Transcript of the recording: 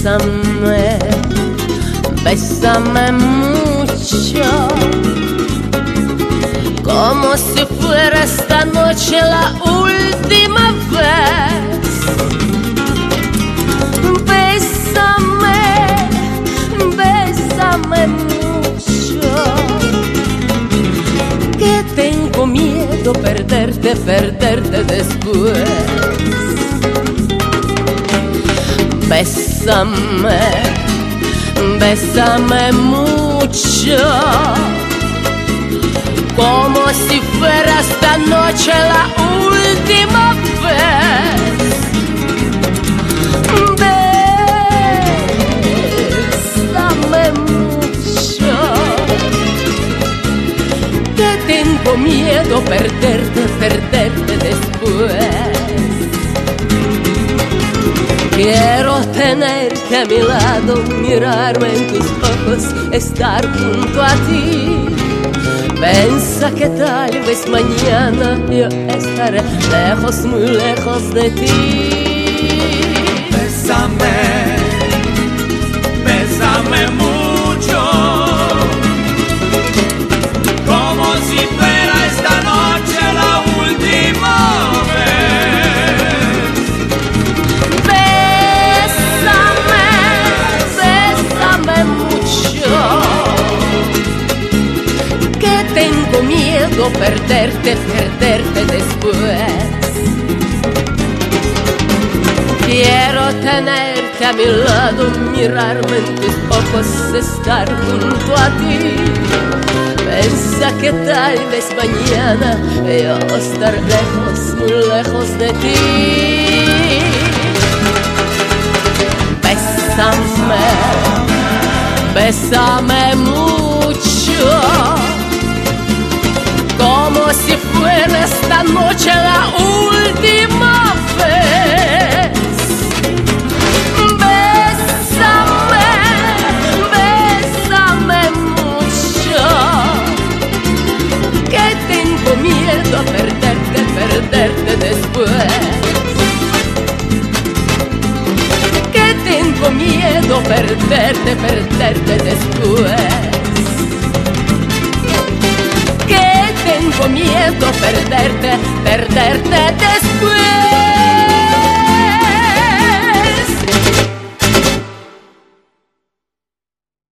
Bésame, bésame mucho, como si fuera esta noche la última vez. Bésame, bésame mucho, que tengo miedo perderte, perderte después. Bésame, bésame mucho, como si fuera esta noche la última vez. Bésame mucho, que tengo miedo perderte, perderte después. Quiero tenerte a mi lado, mirarme en tus ojos, estar junto a ti. Piensa que tal vez mañana yo estaré lejos, muy lejos de ti. Bésame, bésame mucho, como si fuera esta noche la última vez. Bésame, bésame mucho, que tengo miedo perderte, perderte después. Quiero tenerte a mi lado, mirarme en tus ojos, estar junto a ti. Piensa que tal vez mañana yo estaré lejos, muy lejos de ti. Bésame, bésame mucho, como si fuera esta noche la última vez. Bésame, bésame mucho, que tengo miedo a perderte, perderte después. Que tengo miedo a perderte, perderte después. Que tengo miedo a perderte, perderte después.